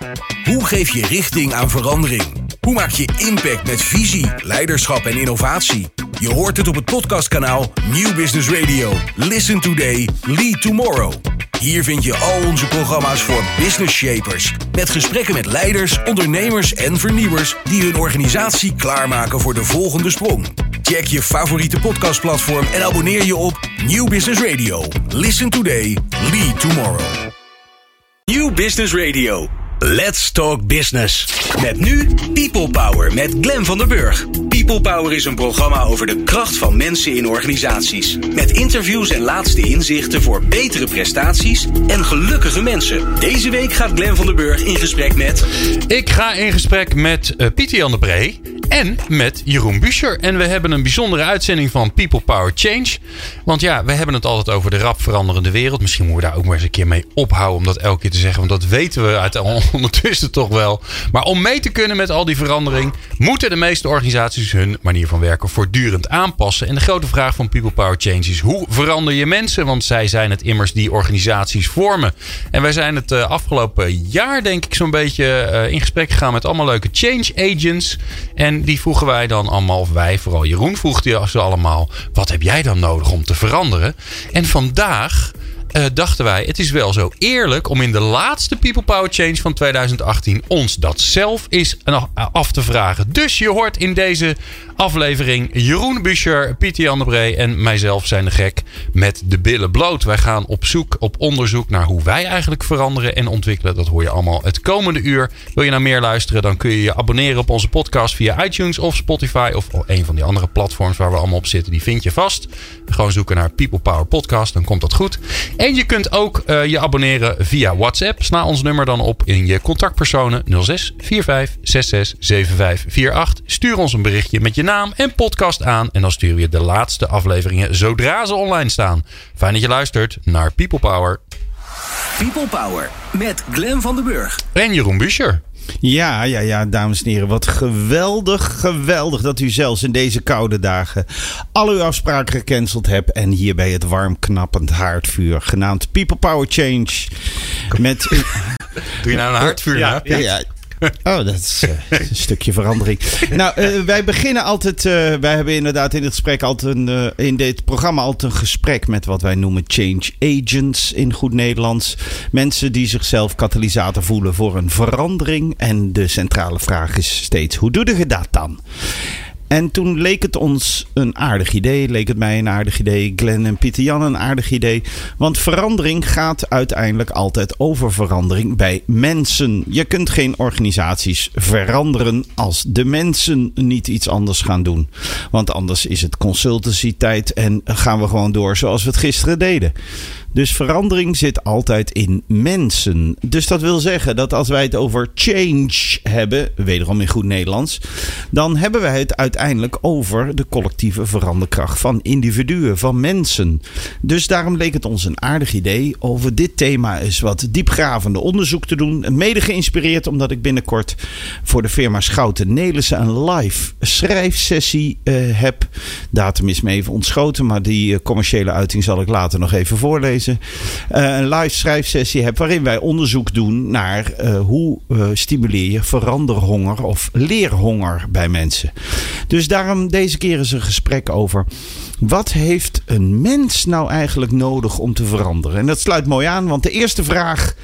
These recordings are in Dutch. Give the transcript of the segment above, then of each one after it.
Hoe geef je richting aan verandering? Hoe maak je impact met visie, leiderschap en innovatie? Je hoort het op het podcastkanaal Nieuw Business Radio. Listen today, lead tomorrow. Hier vind je al onze programma's voor business shapers. Met gesprekken met leiders, ondernemers en vernieuwers die hun organisatie klaarmaken voor de volgende sprong. Check je favoriete podcastplatform en abonneer je op Nieuw Business Radio. Listen today, lead tomorrow. Nieuw Business Radio. Let's talk business. Met nu People Power met Glenn van der Burg. People Power is een programma over de kracht van mensen in organisaties. Met interviews en laatste inzichten voor betere prestaties en gelukkige mensen. Deze week gaat Glenn van der Burg in gesprek met... Ik ga in gesprek met Pieter-Jan de Bree en met Jeroen Buescher. En we hebben een bijzondere uitzending van People Power Change. Want ja, we hebben het altijd over de rap veranderende wereld. Misschien moeten we daar ook maar eens een keer mee ophouden om dat elke keer te zeggen. Want dat weten we ondertussen toch wel. Maar om mee te kunnen met al die verandering, moeten de meeste organisaties hun manier van werken voortdurend aanpassen. En de grote vraag van People Power Change is: hoe verander je mensen? Want zij zijn het immers die organisaties vormen. En wij zijn het afgelopen jaar, denk ik, zo'n beetje in gesprek gegaan met allemaal leuke change agents. En die vroegen wij dan allemaal, of wij, vooral Jeroen vroeg die ze allemaal: wat heb jij dan nodig om te veranderen? En vandaag dachten wij, het is wel zo eerlijk om in de laatste People Power Change van 2018 ons dat zelf eens af te vragen. Dus je hoort in deze aflevering Jeroen Buescher, Pieter-Jan de Bree en mijzelf zijn de gek met de billen bloot. Wij gaan op onderzoek naar hoe wij eigenlijk veranderen en ontwikkelen. Dat hoor je allemaal het komende uur. Wil je nou meer luisteren, dan kun je je abonneren op onze podcast via iTunes of Spotify of een van die andere platforms waar we allemaal op zitten. Die vind je vast. Gewoon zoeken naar People Power Podcast, dan komt dat goed. En je kunt ook je abonneren via WhatsApp. Sla ons nummer dan op in je contactpersonen 06 45 66 75 48. Stuur ons een berichtje met je naam en podcast aan. En dan sturen we je de laatste afleveringen zodra ze online staan. Fijn dat je luistert naar People Power. People Power met Glenn van der Burg. En Jeroen Buescher. Ja, dames en heren. Wat geweldig dat u zelfs in deze koude dagen al uw afspraken gecanceld hebt. En hier bij het warm knappend haardvuur, genaamd People Power Change. Met... Doe je nou een haardvuur? Ja. Oh, dat is een stukje verandering. Nou, wij beginnen altijd... wij hebben inderdaad in dit gesprek in dit programma altijd een gesprek met wat wij noemen change agents in goed Nederlands. Mensen die zichzelf katalysator voelen voor een verandering. En de centrale vraag is steeds, hoe doe je dat dan? En toen leek het ons een aardig idee. Leek het mij een aardig idee. Glenn en Pieter-Jan een aardig idee. Want verandering gaat uiteindelijk altijd over verandering bij mensen. Je kunt geen organisaties veranderen als de mensen niet iets anders gaan doen. Want anders is het consultancy tijd en gaan we gewoon door zoals we het gisteren deden. Dus verandering zit altijd in mensen. Dus dat wil zeggen dat als wij het over change hebben, wederom in goed Nederlands, dan hebben wij het uiteindelijk over de collectieve veranderkracht van individuen, van mensen. Dus daarom leek het ons een aardig idee over dit thema eens wat diepgravende onderzoek te doen. Mede geïnspireerd omdat ik binnenkort voor de firma Schouten Nelissen een live schrijfsessie heb. Datum is me even ontschoten, maar die commerciële uiting zal ik later nog even voorlezen. Een live schrijfsessie heb waarin wij onderzoek doen naar hoe stimuleer je veranderhonger of leerhonger bij mensen. Dus daarom deze keer is een gesprek over wat heeft een mens nou eigenlijk nodig om te veranderen? En dat sluit mooi aan, want de eerste vraag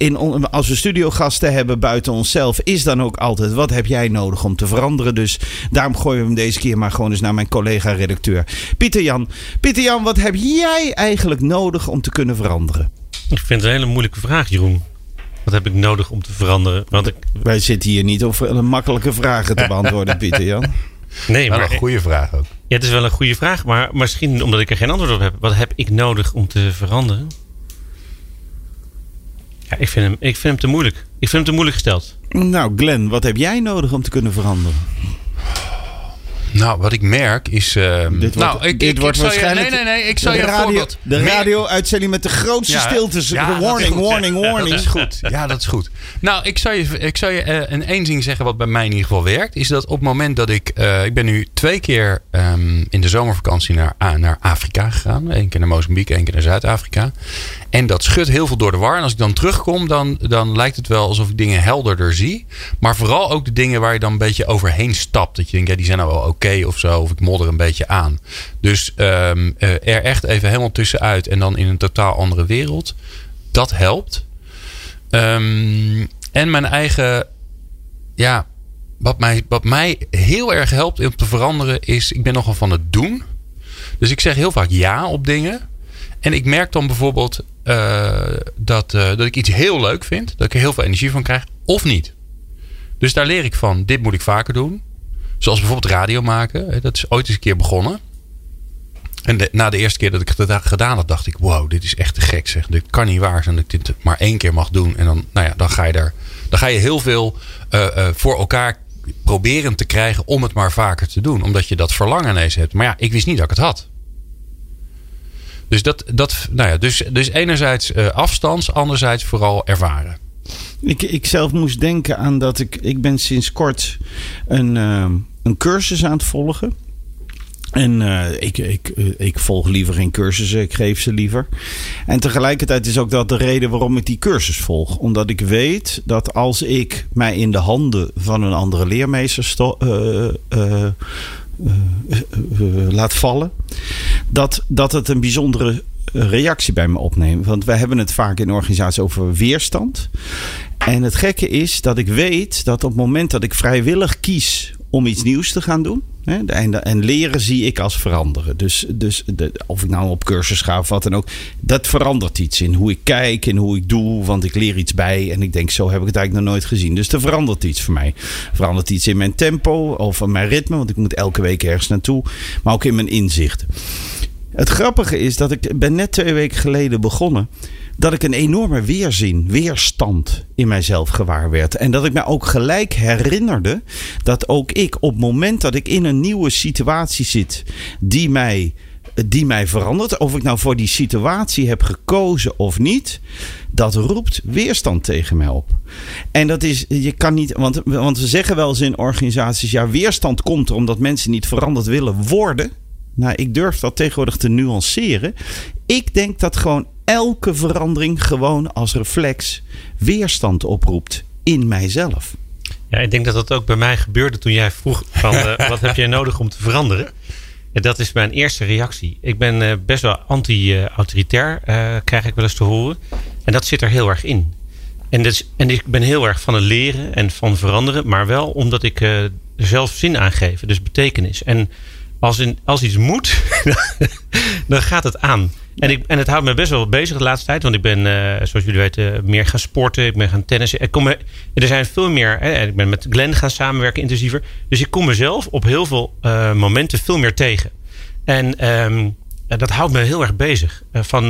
als we studiogasten hebben buiten onszelf is dan ook altijd: wat heb jij nodig om te veranderen? Dus daarom gooien we hem deze keer maar gewoon eens naar mijn collega-redacteur Pieter-Jan. Pieter-Jan, wat heb jij eigenlijk nodig om te kunnen veranderen? Ik vind het een hele moeilijke vraag, Jeroen. Wat heb ik nodig om te veranderen? Wij zitten hier niet om makkelijke vragen te beantwoorden, Pieter-Jan. Nee, maar een goede vraag ook. Ja, het is wel een goede vraag, maar misschien omdat ik er geen antwoord op heb. Wat heb ik nodig om te veranderen? Ja, ik vind hem te moeilijk. Ik vind hem te moeilijk gesteld. Nou, Glenn, wat heb jij nodig om te kunnen veranderen? Nou, wat ik merk is... Dit wordt waarschijnlijk ik zal je een voorbeeld... De radio-uitzending met de grootste stiltes. Warning. Dat is goed. Ja, dat is goed. Nou, ik zal je één ding zeggen wat bij mij in ieder geval werkt. Is dat op het moment dat ik ben nu 2 keer in de zomervakantie naar Afrika gegaan. 1 keer naar Mozambique, 1 keer naar Zuid-Afrika. En dat schudt heel veel door de war. En als ik dan terugkom, dan lijkt het wel alsof ik dingen helderder zie. Maar vooral ook de dingen waar je dan een beetje overheen stapt. Dat je denkt, die zijn nou wel oké of zo. Of ik modder een beetje aan. Dus er echt even helemaal tussenuit. En dan in een totaal andere wereld. Dat helpt. En mijn eigen... Ja, wat mij heel erg helpt om te veranderen is... Ik ben nogal van het doen. Dus ik zeg heel vaak ja op dingen. En ik merk dan bijvoorbeeld dat ik iets heel leuk vind. Dat ik er heel veel energie van krijg. Of niet. Dus daar leer ik van. Dit moet ik vaker doen. Zoals bijvoorbeeld radio maken. Dat is ooit eens een keer begonnen. En na de eerste keer dat ik het gedaan had, dacht ik... Wow, dit is echt te gek zeg. Dit kan niet waar zijn dat ik dit maar 1 keer mag doen. En dan ga je heel veel voor elkaar proberen te krijgen om het maar vaker te doen. Omdat je dat verlangen ineens hebt. Maar ja, ik wist niet dat ik het had. Dus dus enerzijds afstands, anderzijds vooral ervaren. Ik zelf moest denken aan dat ik ben sinds kort een cursus aan het volgen. En ik volg liever geen cursussen, ik geef ze liever. En tegelijkertijd is ook dat de reden waarom ik die cursus volg. Omdat ik weet dat als ik mij in de handen van een andere leermeester laat vallen, dat het een bijzondere reactie bij me opneemt. Want wij hebben het vaak in organisaties over weerstand. En het gekke is dat ik weet dat op het moment dat ik vrijwillig kies om iets nieuws te gaan doen. En leren zie ik als veranderen. Dus of ik nou op cursus ga of wat dan ook. Dat verandert iets in hoe ik kijk en hoe ik doe. Want ik leer iets bij. En ik denk, zo heb ik het eigenlijk nog nooit gezien. Dus er verandert iets voor mij. Verandert iets in mijn tempo of in mijn ritme. Want ik moet elke week ergens naartoe. Maar ook in mijn inzichten. Het grappige is dat ik ben net 2 weken geleden begonnen. Dat ik een enorme weerstand in mijzelf gewaar werd. En dat ik me ook gelijk herinnerde dat ook ik op het moment dat ik in een nieuwe situatie zit die mij verandert. Of ik nou voor die situatie heb gekozen of niet. Dat roept weerstand tegen mij op. En dat is, je kan niet, want we zeggen wel eens in organisaties, ja, weerstand komt er omdat mensen niet veranderd willen worden. Nou, ik durf dat tegenwoordig te nuanceren. Ik denk dat gewoon elke verandering gewoon als reflex weerstand oproept in mijzelf. Ja, ik denk dat dat ook bij mij gebeurde toen jij vroeg van wat heb jij nodig om te veranderen? En dat is mijn eerste reactie. Ik ben best wel anti-autoritair, krijg ik wel eens te horen. En dat zit er heel erg in. En ik ben heel erg van het leren en van veranderen, maar wel omdat ik er zelf zin aan geef, dus betekenis. En als iets moet, dan gaat het aan. En het houdt me best wel bezig de laatste tijd. Want ik ben, zoals jullie weten, meer gaan sporten. Ik ben gaan tennissen. Er zijn veel meer. Ik ben met Glenn gaan samenwerken intensiever. Dus ik kom mezelf op heel veel momenten veel meer tegen. En dat houdt me heel erg bezig.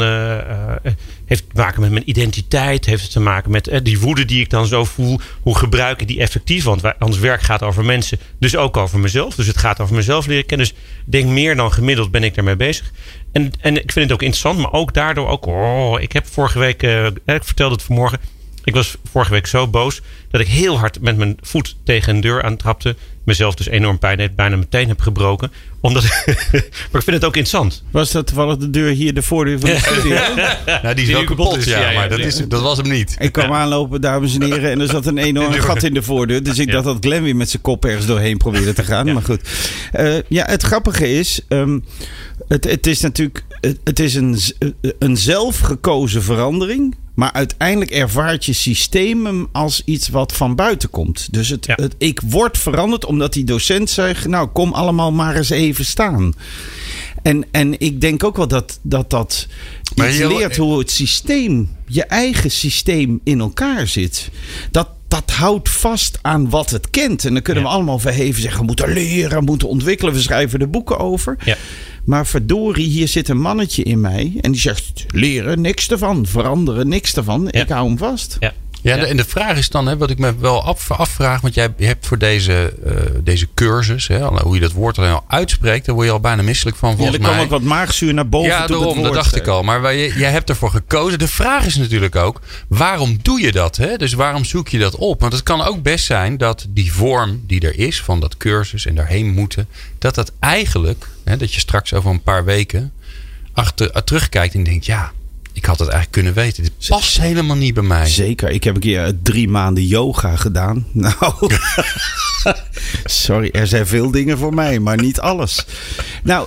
Heeft te maken met mijn identiteit. Heeft het te maken met die woede die ik dan zo voel. Hoe gebruik ik die effectief? Want ons werk gaat over mensen. Dus ook over mezelf. Dus het gaat over mezelf leren kennen. Dus ik denk meer dan gemiddeld ben ik daarmee bezig. En ik vind het ook interessant. Maar ook daardoor ook. Ik heb vorige week. Ik vertelde het vanmorgen. Ik was vorige week zo boos dat ik heel hard met mijn voet tegen een deur aantrapte. Mezelf dus enorm pijn deed. Bijna meteen heb gebroken. Maar ik vind het ook interessant. Was dat toevallig de deur hier, de voordeur van de studio? Nou, die is wel kapot, ja. Maar dat was hem niet. Ik kwam aanlopen, dames en heren. En er zat een enorm gat in de voordeur. Dus ik dacht dat Glenn weer met zijn kop ergens doorheen probeerde te gaan. Ja. Maar goed. Het grappige is. Het is natuurlijk. Het is een zelfgekozen verandering. Maar uiteindelijk ervaart je systeem hem als iets wat van buiten komt. Dus ik word veranderd omdat die docent zegt, nou kom allemaal maar eens even staan. En ik denk ook wel dat iets leert hoe het systeem, je eigen systeem in elkaar zit. Dat houdt vast aan wat het kent. En dan kunnen we allemaal verheven zeggen, we moeten leren, we moeten ontwikkelen. We schrijven er boeken over. Ja. Maar verdorie, hier zit een mannetje in mij. En die zegt, leren, niks ervan. Veranderen, niks ervan. Ja. Ik hou hem vast. Ja. Ja, en de vraag is dan, wat ik me wel afvraag, want jij hebt voor deze cursus, hoe je dat woord alleen al uitspreekt, daar word je al bijna misselijk van volgens mij. Er kwam ook wat maagzuur naar boven. Ja, daarom, dat dacht ik al. Maar jij hebt ervoor gekozen. De vraag is natuurlijk ook, waarom doe je dat? Hè? Dus waarom zoek je dat op? Want het kan ook best zijn dat die vorm die er is van dat cursus en daarheen moeten, dat eigenlijk, dat je straks over een paar weken terugkijkt en denkt, ja, ik had het eigenlijk kunnen weten. Dit past helemaal niet bij mij. Zeker. Ik heb een keer 3 maanden yoga gedaan. Nou, sorry. Er zijn veel dingen voor mij, maar niet alles. Nou,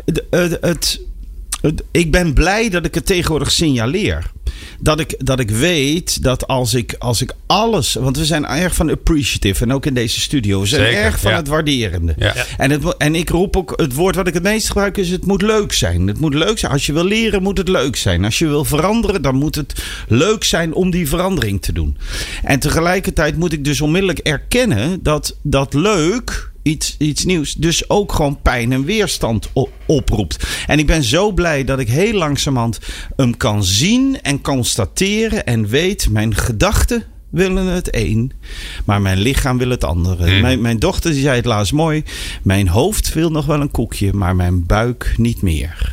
ik ben blij dat ik het tegenwoordig signaleer. Dat ik weet dat als ik alles... Want we zijn erg van appreciative. En ook in deze studio. We zijn erg van het waarderende. Ja. En ik roep ook... Het woord wat ik het meest gebruik is... Het moet leuk zijn. Het moet leuk zijn. Als je wil leren moet het leuk zijn. Als je wil veranderen... Dan moet het leuk zijn om die verandering te doen. En tegelijkertijd moet ik dus onmiddellijk erkennen... Dat leuk... Iets nieuws. Dus ook gewoon pijn en weerstand oproept. En ik ben zo blij dat ik heel langzamerhand hem kan zien en constateren en weet, mijn gedachten willen het een, maar mijn lichaam wil het andere. Mijn dochter die zei het laatst mooi. Mijn hoofd wil nog wel een koekje, maar mijn buik niet meer.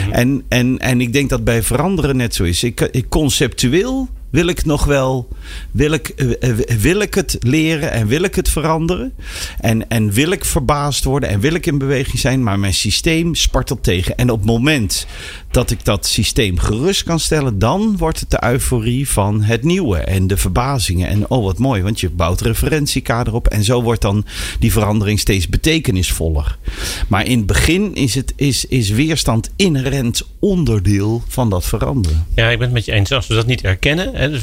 En ik denk dat bij veranderen net zo is. Ik conceptueel wil ik nog wel... Wil ik het leren en wil ik het veranderen? En wil ik verbaasd worden en wil ik in beweging zijn? Maar mijn systeem spartelt tegen. En op het moment dat ik dat systeem gerust kan stellen... dan wordt het de euforie van het nieuwe en de verbazingen. En oh, wat mooi, want je bouwt referentiekader op. En zo wordt dan die verandering steeds betekenisvoller. Maar in het begin is weerstand inherent onderdeel van dat veranderen. Ja, ik ben het met je eens. Als we dat niet erkennen... Dus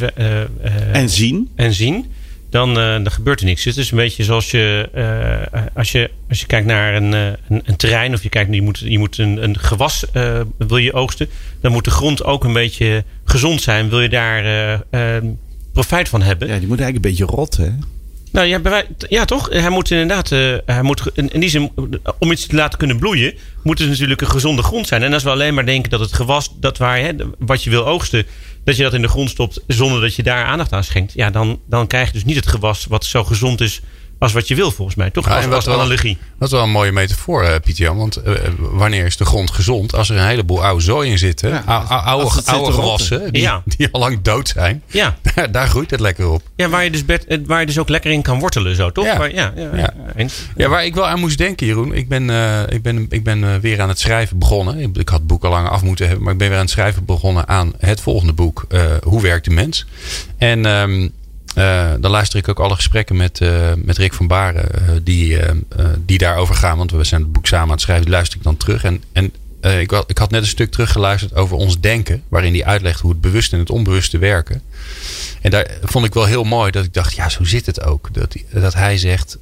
en zien, dan gebeurt er niks. Het is een beetje zoals als je kijkt naar een terrein of je kijkt, je moet een gewas wil je oogsten, dan moet de grond ook een beetje gezond zijn. Wil je daar profijt van hebben? Ja, die moet eigenlijk een beetje rot, hè? Nou ja, toch? Hij moet inderdaad, in die zin, om iets te laten kunnen bloeien, moet het natuurlijk een gezonde grond zijn. En als we alleen maar denken dat het gewas, wat je wil oogsten, dat je dat in de grond stopt zonder dat je daar aandacht aan schenkt, ja, dan krijg je dus niet het gewas wat zo gezond is als wat je wil, volgens mij. Toch? Ja, als analogie. Dat is wel een mooie metafoor, Pieter-Jan. Want wanneer is de grond gezond? Als er een heleboel oude zooi in zit. Oude gewassen die al lang dood zijn. Ja. Daar groeit het lekker op. Ja, waar je dus ook lekker in kan wortelen. Zo, toch? Ja, waar ik wel aan moest denken, Jeroen. Ik ben weer aan het schrijven begonnen. Ik had het boek al lang af moeten hebben. Maar ik ben weer aan het schrijven begonnen aan het volgende boek. Hoe werkt de mens? En... dan luister ik ook alle gesprekken met Rick van Baren die daarover gaan. Want we zijn het boek samen aan het schrijven. Die luister ik dan terug. En ik had net een stuk teruggeluisterd over ons denken. Waarin hij uitlegt hoe het bewuste en het onbewuste werken. En daar vond ik wel heel mooi dat ik dacht, ja, zo zit het ook. Dat hij zegt,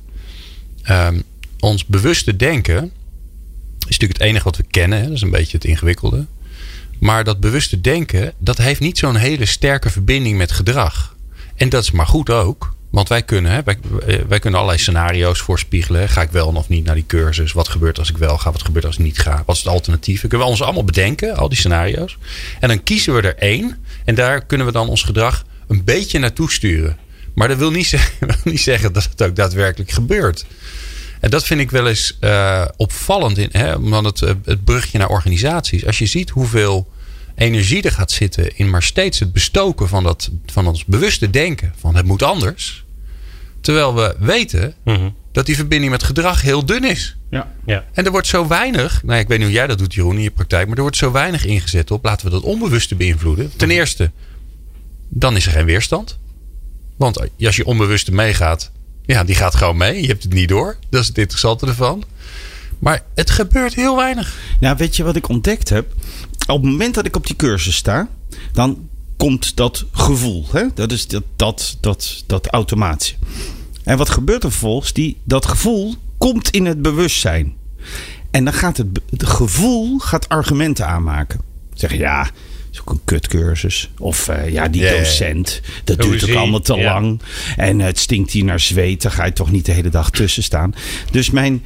ons bewuste denken is natuurlijk het enige wat we kennen. Hè? Dat is een beetje het ingewikkelde. Maar dat bewuste denken, dat heeft niet zo'n hele sterke verbinding met gedrag. En dat is maar goed ook. Want wij kunnen allerlei scenario's voorspiegelen. Ga ik wel of niet naar die cursus? Wat gebeurt als ik wel ga? Wat gebeurt als ik niet ga? Wat is het alternatief? Dat kunnen we ons allemaal bedenken, al die scenario's. En dan kiezen we er 1. En daar kunnen we dan ons gedrag een beetje naartoe sturen. Maar dat wil niet zeggen dat het ook daadwerkelijk gebeurt. En dat vind ik wel eens opvallend. Omdat het brugje naar organisaties. Als je ziet hoeveel energie er gaat zitten in maar steeds het bestoken van ons bewuste denken van het moet anders. Terwijl we weten dat die verbinding met gedrag heel dun is. Ja. En er wordt zo weinig, ik weet niet hoe jij dat doet, Jeroen, in je praktijk, maar er wordt zo weinig ingezet op laten we dat onbewuste beïnvloeden. Ten eerste, dan is er geen weerstand. Want als je onbewuste meegaat, ja, die gaat gewoon mee. Je hebt het niet door. Dat is het interessante ervan. Maar het gebeurt heel weinig. Nou, weet je wat ik ontdekt heb? Op het moment dat ik op die cursus sta, dan komt dat gevoel. Hè? Dat is dat automatische. En wat gebeurt er vervolgens? Dat gevoel komt in het bewustzijn. En dan gaat het gevoel argumenten aanmaken. Zeggen, ja, dat is ook een kutcursus. Of die docent, dat duurt ook allemaal te lang. En het stinkt hier naar zweet. Daar ga je toch niet de hele dag tussen staan. Dus mijn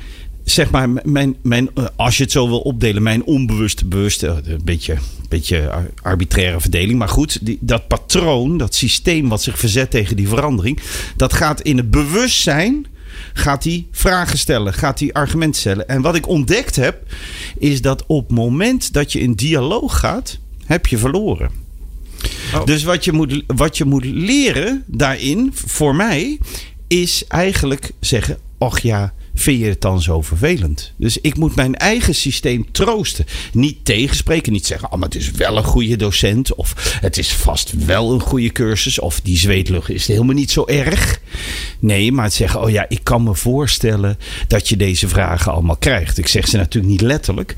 zeg maar, als je het zo wil opdelen, mijn onbewuste, bewuste, een beetje arbitraire verdeling. Maar goed, dat patroon, dat systeem wat zich verzet tegen die verandering, dat gaat in het bewustzijn, gaat hij vragen stellen, gaat hij argumenten stellen. En wat ik ontdekt heb, is dat op het moment dat je in dialoog gaat, heb je verloren. Oh. Dus wat je moet leren daarin, voor mij, is eigenlijk zeggen, och ja, vind je het dan zo vervelend? Dus ik moet mijn eigen systeem troosten. Niet tegenspreken, niet zeggen, maar het is wel een goede docent, of het is vast wel een goede cursus, of die zweetlucht is helemaal niet zo erg. Nee, maar het zeggen, oh ja, ik kan me voorstellen dat je deze vragen allemaal krijgt. Ik zeg ze natuurlijk niet letterlijk,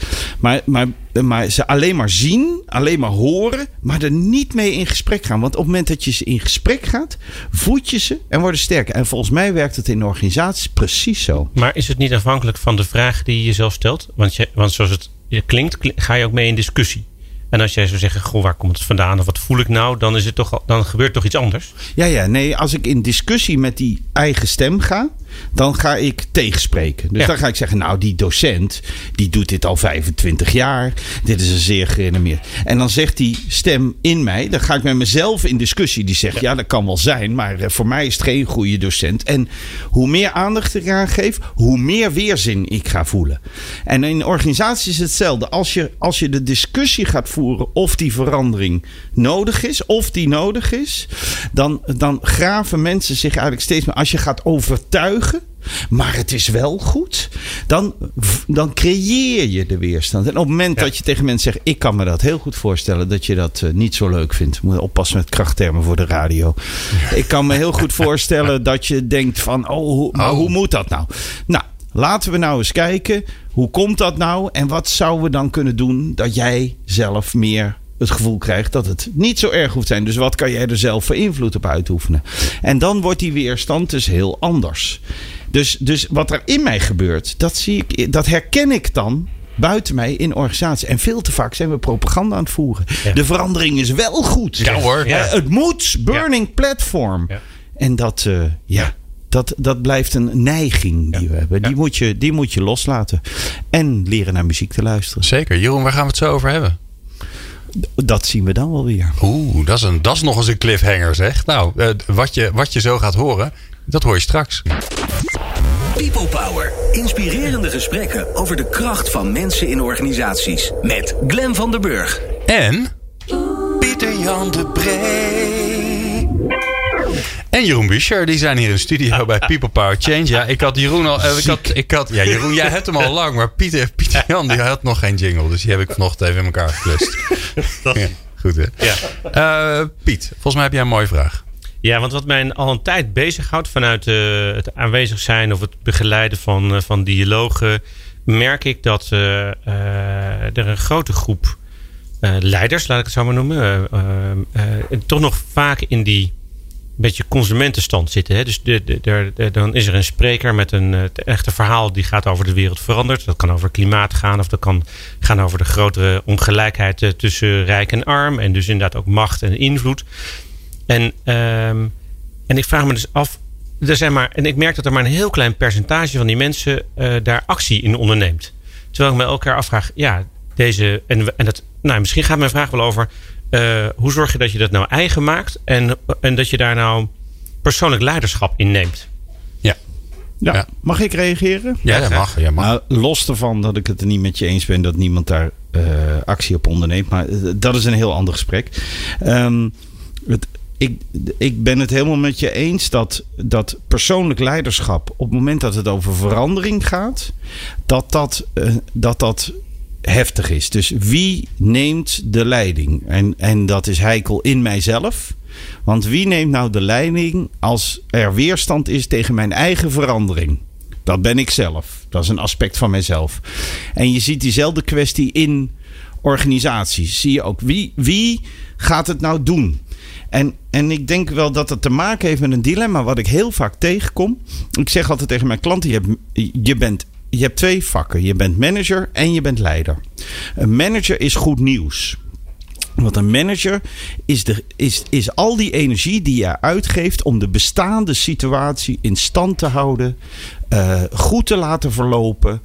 maar ze alleen maar zien, alleen maar horen, maar er niet mee in gesprek gaan. Want op het moment dat je ze in gesprek gaat, voed je ze en worden sterker. En volgens mij werkt het in organisaties precies zo. Maar is het niet afhankelijk van de vraag die je jezelf stelt? Want zoals het klinkt, ga je ook mee in discussie. En als jij zou zeggen, goh, waar komt het vandaan of wat voel ik nou? Dan gebeurt toch iets anders? Ja, nee, als ik in discussie met die eigen stem ga, dan ga ik tegenspreken. Dus dan ga ik zeggen, nou, die docent, die doet dit al 25 jaar. Dit is een zeer gerenommeerd. En dan zegt die stem in mij, dan ga ik met mezelf in discussie. Die zegt, ja, dat kan wel zijn, maar voor mij is het geen goede docent. En hoe meer aandacht ik eraan geef, hoe meer weerzin ik ga voelen. En in organisaties is hetzelfde. Als je de discussie gaat voeren of die verandering nodig is, dan graven mensen zich eigenlijk steeds meer. Als je gaat overtuigen, maar het is wel goed, dan creëer je de weerstand. En op het moment dat je tegen mensen zegt, ik kan me dat heel goed voorstellen dat je dat niet zo leuk vindt. Moet je oppassen met krachttermen voor de radio. Ik kan me heel goed voorstellen dat je denkt van, hoe moet dat nou? Nou, laten we nou eens kijken, hoe komt dat nou? En wat zouden we dan kunnen doen dat jij zelf meer het gevoel krijgt dat het niet zo erg hoeft te zijn. Dus wat kan jij er zelf voor invloed op uitoefenen? En dan wordt die weerstand dus heel anders. Dus wat er in mij gebeurt, dat herken ik dan buiten mij in organisatie. En veel te vaak zijn we propaganda aan het voeren. Ja. De verandering is wel goed. Ja hoor. Ja. Het moet. Burning platform. Ja. En dat blijft een neiging die we hebben. Die moet je loslaten. En leren naar muziek te luisteren. Zeker. Jeroen, waar gaan we het zo over hebben? Dat zien we dan wel weer. Oeh, dat is nog eens een cliffhanger, zeg. Nou, wat je zo gaat horen, dat hoor je straks. People Power. Inspirerende gesprekken over de kracht van mensen in organisaties. Met Glenn van der Burg. En Pieter-Jan de Bree. En Jeroen Buescher, die zijn hier in de studio bij People Power Change. Ja, ik had Jeroen al. Jeroen, jij hebt hem al lang, maar Pieter-Jan die had nog geen jingle. Dus die heb ik vanochtend even in elkaar geklust. Ja, goed hè? Ja. Piet, volgens mij heb jij een mooie vraag. Ja, want wat mij al een tijd bezighoudt vanuit het aanwezig zijn of het begeleiden van dialogen, merk ik dat er een grote groep leiders, laat ik het zo maar noemen, toch nog vaak in die beetje consumentenstand zitten. Hè? Dus dan is er een spreker met een echte verhaal die gaat over de wereld verandert. Dat kan over klimaat gaan of dat kan gaan over de grotere ongelijkheid tussen rijk en arm. En dus inderdaad ook macht en invloed. En ik vraag me dus af, en ik merk dat er maar een heel klein percentage van die mensen daar actie in onderneemt. Terwijl ik me elke keer afvraag, misschien gaat mijn vraag wel over, hoe zorg je dat je dat nou eigen maakt en dat je daar nou persoonlijk leiderschap in neemt? Ja. Mag ik reageren? Ja, dat mag. Nou, los ervan dat ik het er niet met je eens ben dat niemand daar actie op onderneemt. Maar dat is een heel ander gesprek. Ik ben het helemaal met je eens dat persoonlijk leiderschap, op het moment dat het over verandering gaat, dat heftig is. Dus wie neemt de leiding? En dat is heikel in mijzelf. Want wie neemt nou de leiding als er weerstand is tegen mijn eigen verandering? Dat ben ik zelf. Dat is een aspect van mijzelf. En je ziet diezelfde kwestie in organisaties. Zie je ook. Wie gaat het nou doen? En ik denk wel dat het te maken heeft met een dilemma wat ik heel vaak tegenkom. Ik zeg altijd tegen mijn klanten, je hebt twee vakken. Je bent manager en je bent leider. Een manager is goed nieuws. Want een manager is al die energie die je uitgeeft om de bestaande situatie in stand te houden, goed te laten verlopen,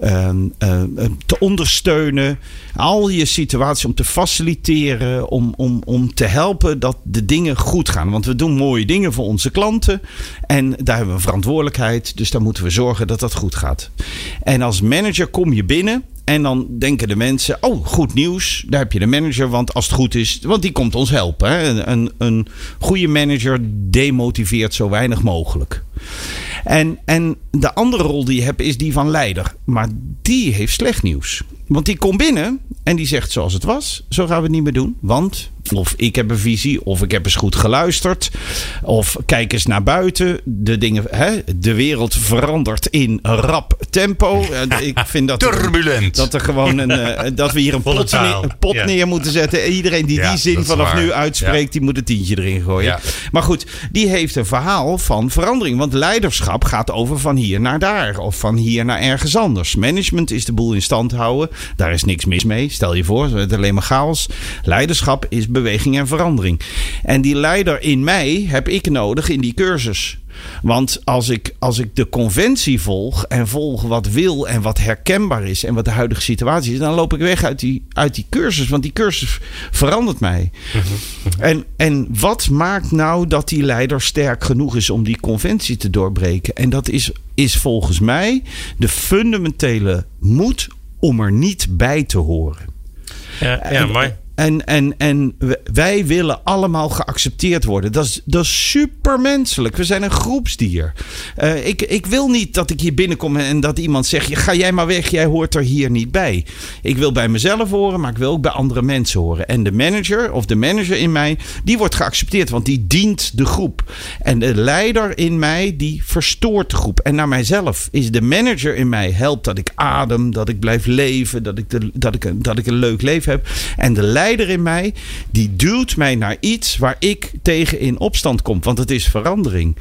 te ondersteunen, al je situatie om te faciliteren, om te helpen dat de dingen goed gaan. Want we doen mooie dingen voor onze klanten en daar hebben we een verantwoordelijkheid, dus daar moeten we zorgen dat dat goed gaat. En als manager kom je binnen en dan denken de mensen, oh, goed nieuws, daar heb je de manager, want als het goed is, want die komt ons helpen. Hè? Een goede manager demotiveert zo weinig mogelijk. En de andere rol die je hebt is die van leider. Maar die heeft slecht nieuws. Want die komt binnen en die zegt zoals het was, zo gaan we het niet meer doen. Want of ik heb een visie, of ik heb eens goed geluisterd, of kijk eens naar buiten. De wereld verandert in rap tempo. Ik vind dat turbulent. Dat er gewoon dat we hier een pot neer moeten zetten. Iedereen die zin vanaf nu uitspreekt, die moet een tientje erin gooien. Ja. Maar goed, die heeft een verhaal van verandering. Want leiderschap gaat over van hier naar daar. Of van hier naar ergens anders. Management is de boel in stand houden. Daar is niks mis mee. Stel je voor, het is alleen maar chaos. Leiderschap is beweging en verandering. En die leider in mij heb ik nodig in die cursus. Want als ik de conventie volg en volg wat wil en wat herkenbaar is en wat de huidige situatie is, dan loop ik weg uit die cursus. Want die cursus verandert mij. En wat maakt nou dat die leider sterk genoeg is om die conventie te doorbreken? En dat is volgens mij de fundamentele moed om er niet bij te horen. Ja, mooi. En wij willen allemaal geaccepteerd worden. Dat is supermenselijk. We zijn een groepsdier. Ik wil niet dat ik hier binnenkom en dat iemand zegt, ga jij maar weg, jij hoort er hier niet bij. Ik wil bij mezelf horen, maar ik wil ook bij andere mensen horen. En de manager in mij, die wordt geaccepteerd, want die dient de groep. En de leider in mij, die verstoort de groep. En naar mijzelf is de manager in mij helpt dat ik adem, dat ik blijf leven, dat ik een leuk leven heb. En de leider in mij, die duwt mij naar iets waar ik tegen in opstand kom. Want het is verandering.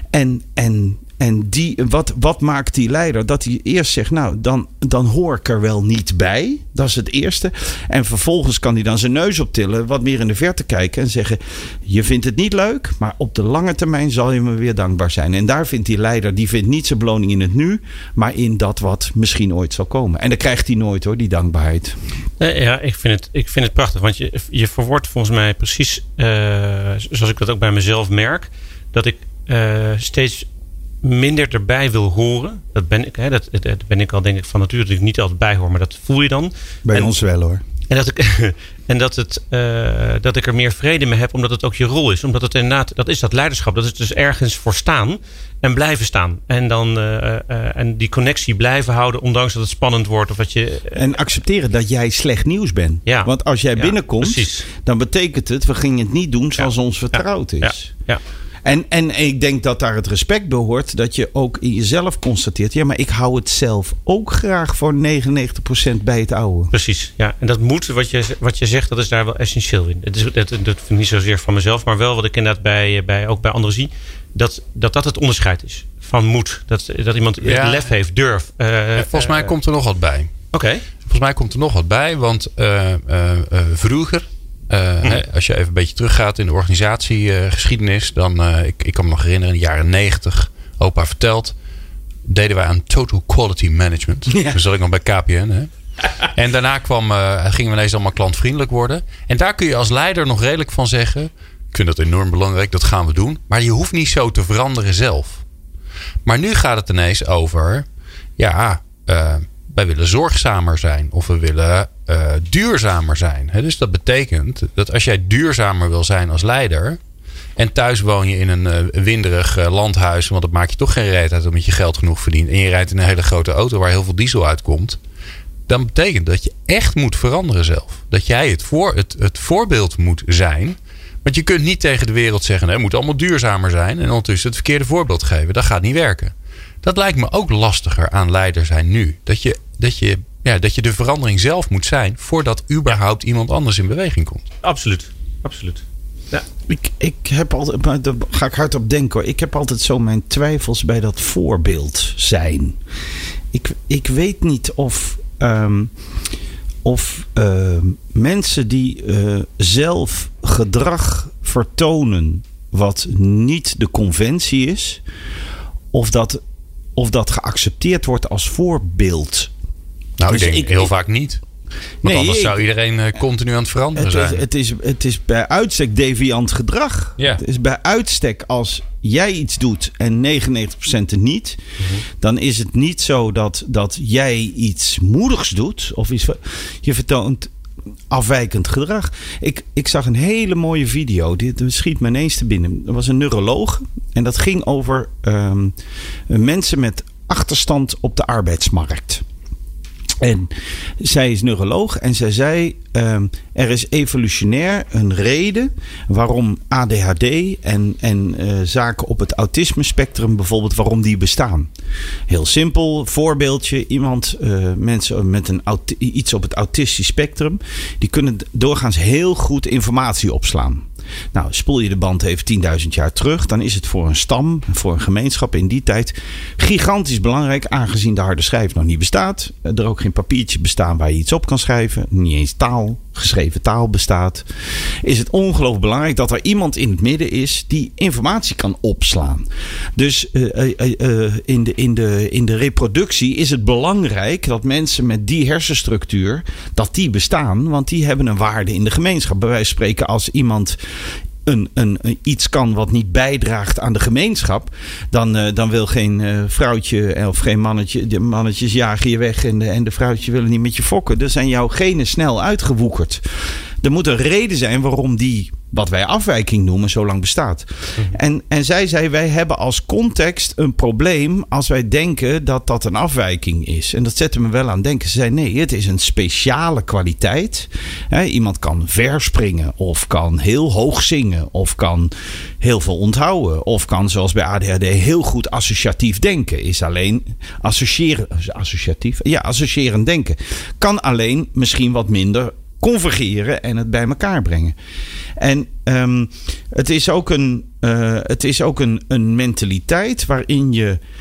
En wat maakt die leider? Dat hij eerst zegt, nou, dan hoor ik er wel niet bij. Dat is het eerste. En vervolgens kan hij dan zijn neus optillen, wat meer in de verte kijken en zeggen, je vindt het niet leuk, maar op de lange termijn zal je me weer dankbaar zijn. En daar vindt die leider, die vindt niet zijn beloning in het nu, maar in dat wat misschien ooit zal komen. En dat krijgt hij nooit hoor, die dankbaarheid. Ja, ik vind het prachtig. Want je verwoordt volgens mij precies, zoals ik dat ook bij mezelf merk, dat ik steeds minder erbij wil horen. Dat ben ik. Dat ben ik al denk ik van nature dat ik niet altijd bij hoor, maar dat voel je dan. Bij ons wel hoor. En dat ik er meer vrede mee heb, omdat het ook je rol is. Omdat het inderdaad, dat is dat leiderschap. Dat is dus ergens voor staan en blijven staan. En dan en die connectie blijven houden, ondanks dat het spannend wordt. En accepteren dat jij slecht nieuws bent. Ja. Want als jij binnenkomt, precies, dan betekent het, we gingen het niet doen zoals ons vertrouwd is. Ja. En ik denk dat daar het respect bij hoort, dat je ook in jezelf constateert, ja, maar ik hou het zelf ook graag voor 99% bij het oude. Precies, ja. En dat moet, wat je zegt, dat is daar wel essentieel in. Dat vind ik niet zozeer van mezelf, maar wel wat ik inderdaad ook bij anderen zie, dat het onderscheid is van moed. Dat iemand lef heeft, durf. Volgens mij komt er nog wat bij. Oké. Volgens mij komt er nog wat bij, want vroeger, als je even een beetje teruggaat in de organisatiegeschiedenis, dan, ik kan me nog herinneren, in de jaren 90, opa vertelt, deden wij aan Total Quality Management. Ja. Toen zat ik nog bij KPN. Hè? En daarna gingen we ineens allemaal klantvriendelijk worden. En daar kun je als leider nog redelijk van zeggen, ik vind dat enorm belangrijk, dat gaan we doen. Maar je hoeft niet zo te veranderen zelf. Maar nu gaat het ineens over, wij willen zorgzamer zijn. Of we willen duurzamer zijn. Dus dat betekent dat als jij duurzamer wil zijn als leider, en thuis woon je in een winderig landhuis, want dat maakt je toch geen reet uit omdat je geld genoeg verdient, en je rijdt in een hele grote auto waar heel veel diesel uitkomt, dan betekent dat je echt moet veranderen zelf. Dat jij het voorbeeld moet zijn. Want je kunt niet tegen de wereld zeggen, nee, het moet allemaal duurzamer zijn, en ondertussen het verkeerde voorbeeld geven. Dat gaat niet werken. Dat lijkt me ook lastiger aan leider zijn nu. Dat je de verandering zelf moet zijn voordat überhaupt iemand anders in beweging komt. Absoluut. Ja. Ik heb altijd, maar daar ga ik hard op denken hoor. Ik heb altijd zo mijn twijfels bij dat voorbeeld zijn. Ik weet niet mensen die zelf gedrag vertonen wat niet de conventie is, of dat geaccepteerd wordt als voorbeeld. Nou, Dus ik denk heel vaak niet. Want anders zou iedereen continu aan het veranderen zijn. Het is bij uitstek deviant gedrag. Ja. Het is bij uitstek als jij iets doet en 99% het niet. Dan is het niet zo dat jij iets moedigs doet. Of je vertoont afwijkend gedrag. Ik zag een hele mooie video. Dit schiet me ineens te binnen. Er was een neuroloog. En dat ging over mensen met achterstand op de arbeidsmarkt. En zij is neuroloog en zij zei, er is evolutionair een reden waarom ADHD en zaken op het autisme-spectrum bijvoorbeeld, waarom die bestaan. Heel simpel, voorbeeldje, mensen met iets op het autistisch spectrum, die kunnen doorgaans heel goed informatie opslaan. Nou, spoel je de band even 10.000 jaar terug, dan is het voor een stam, voor een gemeenschap in die tijd gigantisch belangrijk, aangezien de harde schijf nog niet bestaat. Er ook geen papiertje bestaan waar je iets op kan schrijven. Niet eens geschreven taal bestaat. Is het ongelooflijk belangrijk dat er iemand in het midden is die informatie kan opslaan. Dus in de reproductie is het belangrijk dat mensen met die hersenstructuur, dat die bestaan, want die hebben een waarde in de gemeenschap. Bij wijze van spreken, als iemand iets kan wat niet bijdraagt aan de gemeenschap, dan wil geen vrouwtje of geen mannetje, de mannetjes jagen je weg en de vrouwtje willen niet met je fokken. Dan zijn jouw genen snel uitgewoekerd. Er moet een reden zijn waarom die, wat wij afwijking noemen, zo lang bestaat. En zij zei, wij hebben als context een probleem als wij denken dat dat een afwijking is. En dat zette me wel aan denken. Ze zei, nee, het is een speciale kwaliteit. Iemand kan verspringen of kan heel hoog zingen of kan heel veel onthouden. Of kan, zoals bij ADHD, heel goed associatief denken. Is alleen associërend denken. Kan alleen misschien wat minder convergeren en het bij elkaar brengen. En het is ook een mentaliteit waarin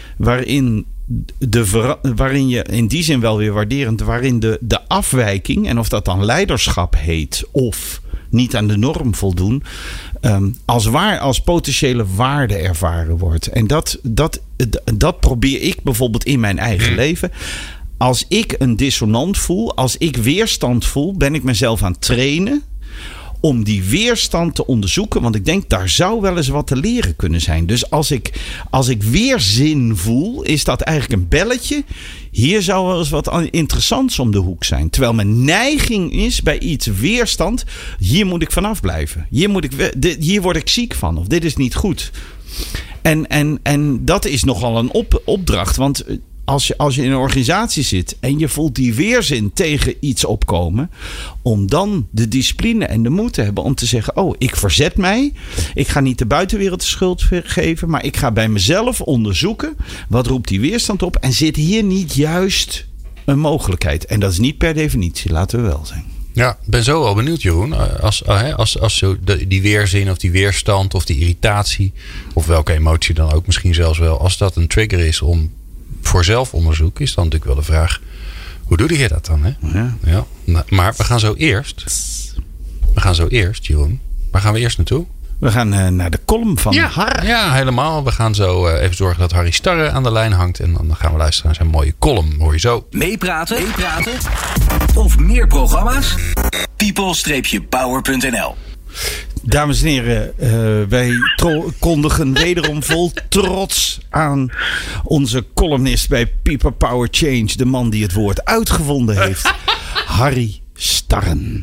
je in die zin wel weer waarderend, waarin de afwijking, en of dat dan leiderschap heet of niet aan de norm voldoen, als potentiële waarde ervaren wordt. En dat probeer ik bijvoorbeeld in mijn eigen leven. Als ik een dissonant voel, als ik weerstand voel, ben ik mezelf aan het trainen om die weerstand te onderzoeken. Want ik denk, daar zou wel eens wat te leren kunnen zijn. Dus als ik weerzin voel, is dat eigenlijk een belletje. Hier zou wel eens wat interessants om de hoek zijn. Terwijl mijn neiging is bij iets weerstand, hier moet ik vanaf blijven. Hier word ik ziek van. Of dit is niet goed. En dat is nogal een opdracht. Want als je in een organisatie zit en je voelt die weerzin tegen iets opkomen, om dan de discipline en de moed te hebben om te zeggen, oh, ik verzet mij. Ik ga niet de buitenwereld de schuld geven, maar ik ga bij mezelf onderzoeken, wat roept die weerstand op en zit hier niet juist een mogelijkheid. En dat is niet per definitie, laten we wel zijn. Ja, ik ben zo wel benieuwd, Jeroen. Als zo die weerzin of die weerstand of die irritatie, of welke emotie dan ook misschien zelfs wel, als dat een trigger is voor zelfonderzoek, is dan natuurlijk wel de vraag, hoe doe je dat dan? Hè? Ja. Maar we gaan zo eerst, Jeroen. Waar gaan we eerst naartoe? We gaan naar de column van Har. Ja, helemaal. We gaan zo even zorgen dat Harry Starre aan de lijn hangt. En dan gaan we luisteren naar zijn mooie column. Hoor je zo. Meepraten? Of meer programma's? people-power.nl. Dames en heren, wij kondigen wederom vol trots aan onze columnist bij People Power Change. De man die het woord uitgevonden heeft. Harry Starren.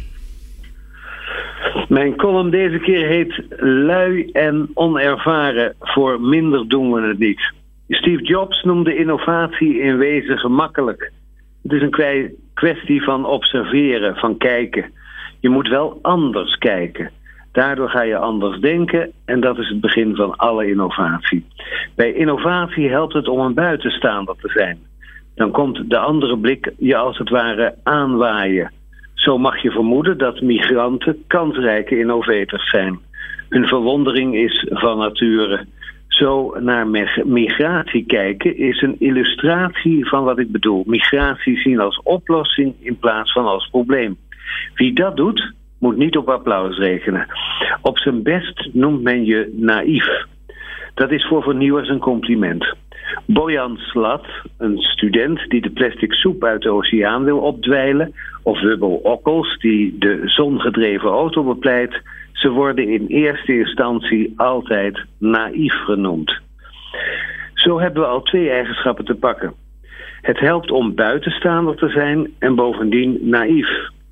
Mijn column deze keer heet Lui en onervaren, voor minder doen we het niet. Steve Jobs noemde innovatie in wezen gemakkelijk. Het is een kwestie van observeren, van kijken. Je moet wel anders kijken. Daardoor ga je anders denken en dat is het begin van alle innovatie. Bij innovatie helpt het om een buitenstaander te zijn. Dan komt de andere blik je als het ware aanwaaien. Zo mag je vermoeden dat migranten kansrijke innovators zijn. Hun verwondering is van nature. Zo naar migratie kijken is een illustratie van wat ik bedoel. Migratie zien als oplossing in plaats van als probleem. Wie dat doet, moet niet op applaus rekenen. Op zijn best noemt men je naïef. Dat is voor vernieuwers een compliment. Bojan Slat, een student die de plastic soep uit de oceaan wil opdwijlen, of Wubbel Okkels die de zongedreven auto bepleit, ze worden in eerste instantie altijd naïef genoemd. Zo hebben we al 2 eigenschappen te pakken. Het helpt om buitenstaander te zijn en bovendien naïef.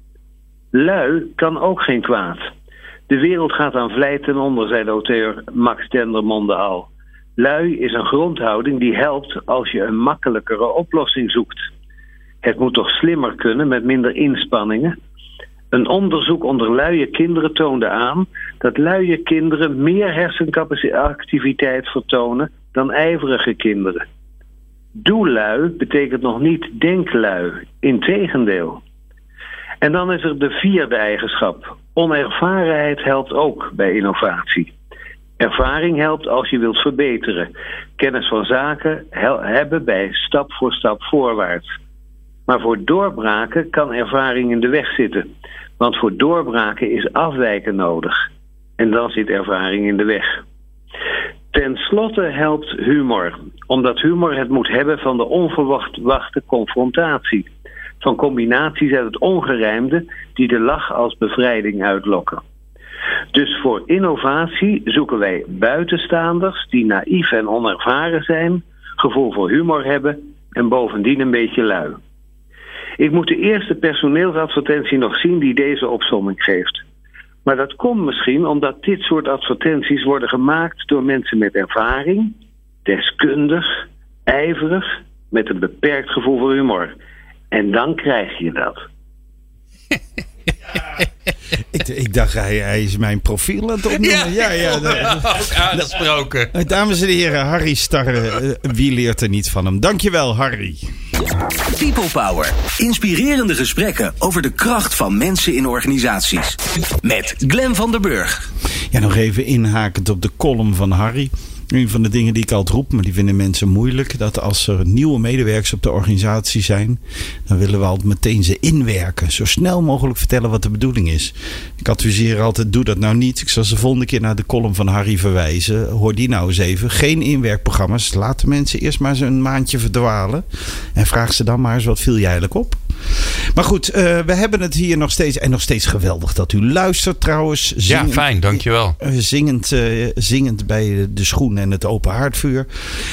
Lui kan ook geen kwaad. De wereld gaat aan vlijt ten onder, zei de auteur Max Dendermonde al. Lui is een grondhouding die helpt als je een makkelijkere oplossing zoekt. Het moet toch slimmer kunnen met minder inspanningen? Een onderzoek onder luie kinderen toonde aan dat luie kinderen meer hersencapaciteit vertonen dan ijverige kinderen. Doe lui betekent nog niet denk lui, integendeel. En dan is er de 4e eigenschap. Onervarenheid helpt ook bij innovatie. Ervaring helpt als je wilt verbeteren. Kennis van zaken hebben bij stap voor stap voorwaarts. Maar voor doorbraken kan ervaring in de weg zitten. Want voor doorbraken is afwijken nodig. En dan zit ervaring in de weg. Ten slotte helpt humor. Omdat humor het moet hebben van de onverwachte confrontatie. Van combinaties uit het ongerijmde die de lach als bevrijding uitlokken. Dus voor innovatie zoeken wij buitenstaanders die naïef en onervaren zijn, gevoel voor humor hebben en bovendien een beetje lui. Ik moet de eerste personeelsadvertentie nog zien die deze opsomming geeft. Maar dat komt misschien omdat dit soort advertenties worden gemaakt door mensen met ervaring, deskundig, ijverig, met een beperkt gevoel voor humor. En dan krijg je dat. Ik dacht, hij is mijn profiel aan het opnemen. Ja, ook aangesproken. Dames en heren, Harry Starre, wie leert er niet van hem? Dankjewel, Harry. People Power. Inspirerende gesprekken over de kracht van mensen in organisaties. Met Glenn van der Burg. Ja, nog even inhakend op de column van Harry. Een van de dingen die ik altijd roep, maar die vinden mensen moeilijk, dat als er nieuwe medewerkers op de organisatie zijn, dan willen we altijd meteen ze inwerken. Zo snel mogelijk vertellen wat de bedoeling is. Ik adviseer altijd, doe dat nou niet. Ik zal ze de volgende keer naar de column van Harry verwijzen. Hoor die nou eens even. Geen inwerkprogramma's. Laat de mensen eerst maar eens een maandje verdwalen. En vraag ze dan maar eens, wat viel je eigenlijk op? Maar goed, we hebben het hier nog steeds. En nog steeds geweldig dat u luistert trouwens. Zingend, ja, fijn, dankjewel. Zingend bij de schoen en het open haardvuur.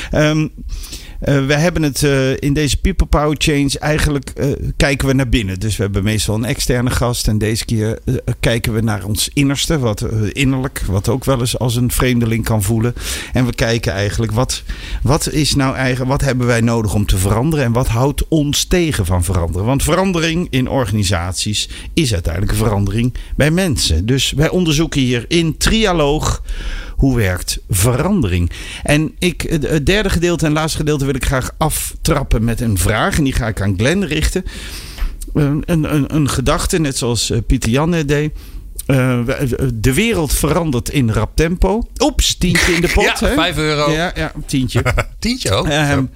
We hebben het in deze People Power Change eigenlijk kijken we naar binnen. Dus we hebben meestal een externe gast. En deze keer kijken we naar ons innerste. Wat innerlijk, wat ook wel eens als een vreemdeling kan voelen. En we kijken eigenlijk wat is nou eigenlijk, wat hebben wij nodig om te veranderen. En wat houdt ons tegen van veranderen. Want verandering in organisaties is uiteindelijk een verandering bij mensen. Dus wij onderzoeken hier in trialoog. Hoe werkt verandering? En het derde gedeelte en laatste gedeelte wil ik graag aftrappen met een vraag. En die ga ik aan Glenn richten. Een gedachte, net zoals Pieter Jan net deed. De wereld verandert in rap tempo. Oeps, tientje in de pot. Ja, hè? €5. Ja, tientje. Tientje ook.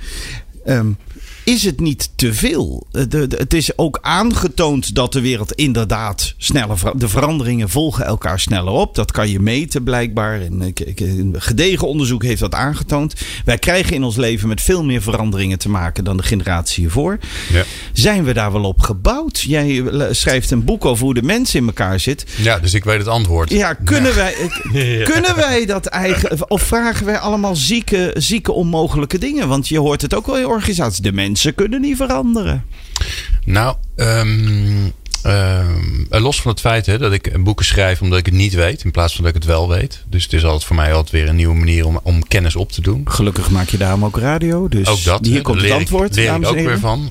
Is het niet te veel? Het is ook aangetoond dat de wereld inderdaad sneller... De veranderingen volgen elkaar sneller op. Dat kan je meten blijkbaar. Een gedegen onderzoek heeft dat aangetoond. Wij krijgen in ons leven met veel meer veranderingen te maken dan de generatie hiervoor. Ja. Zijn we daar wel op gebouwd? Jij schrijft een boek over hoe de mens in elkaar zit. Ja, dus ik weet het antwoord. Ja, kunnen wij dat eigen... Of vragen wij allemaal zieke onmogelijke dingen? Want je hoort het ook wel in organisaties. De mensen kunnen niet veranderen. Nou, los van het feit dat ik boeken schrijf omdat ik het niet weet, in plaats van dat ik het wel weet. Dus het is altijd voor mij altijd weer een nieuwe manier om kennis op te doen. Gelukkig maak je daarom ook radio. Dus ook dat. Hier komt het antwoord. Leer ik ook weer van.